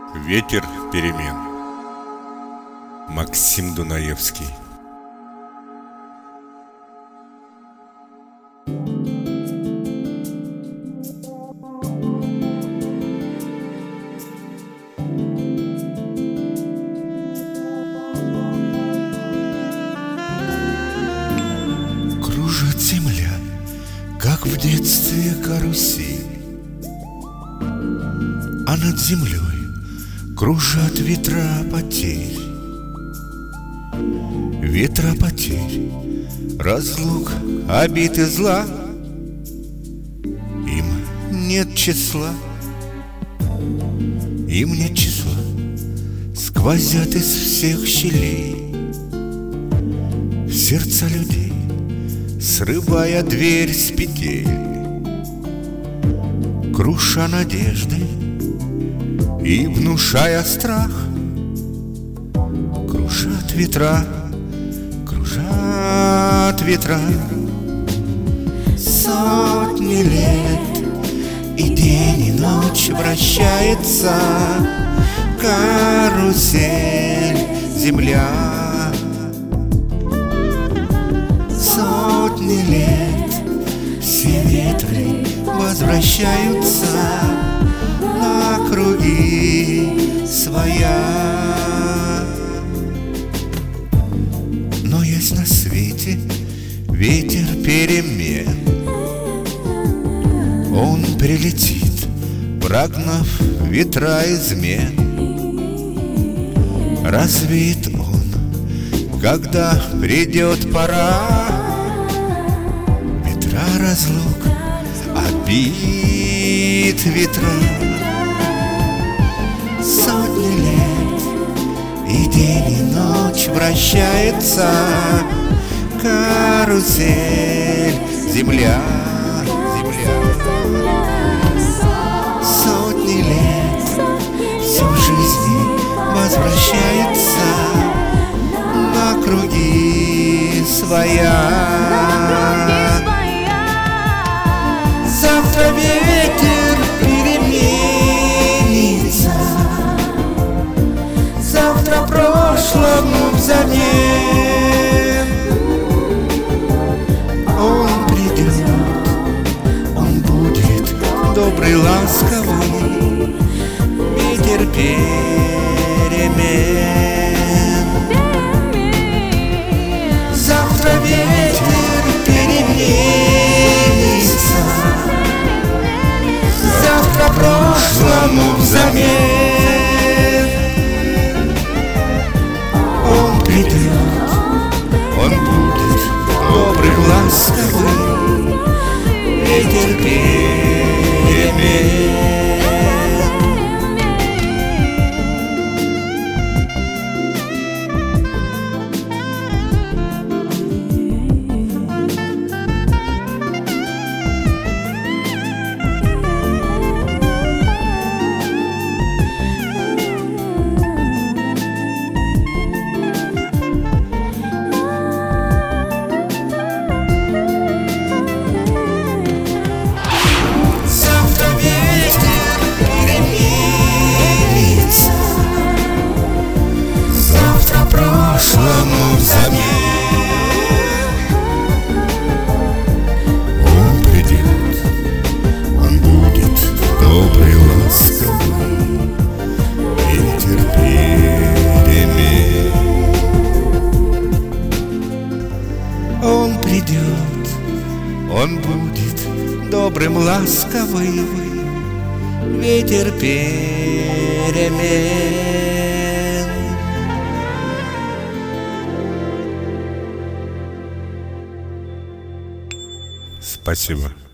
Ветер перемен. Максим Дунаевский. Кружит земля, как в детстве карусель, а над землей кружат ветра потерь. Ветра потерь, разлук, обид и зла. Им нет числа, им нет числа. Сквозят из всех щелей в сердца людей, срывая дверь с петель, круша надежды и внушая страх. Кружат ветра, кружат ветра. Сотни лет, и день, и ночь вращается карусель земля. Сотни лет, все ветры возвращаются на круги своя. Но есть на свете ветер перемен. Он прилетит, прогнав ветра измен. Развеет он, когда придет пора. Ветра разлук, обид ветра. Сотни лет, и день, и ночь вращается карусель земля. Сотни лет, все в жизни возвращается на круги своя. Завтра ветер переменится, завтра прошлому взамен. Он придет, он будет добрый, ласковый, ветер перемен. Завтра ветер переменится, завтра прошлому взамен. Он придет, он будет добрый, ласковый, ветер перемен. Прошлому взамен. Он придет, он будет добрый, ласковый, ветер перемен. Он придет, он будет добрым, ласковый, ветер перемен. Спасибо.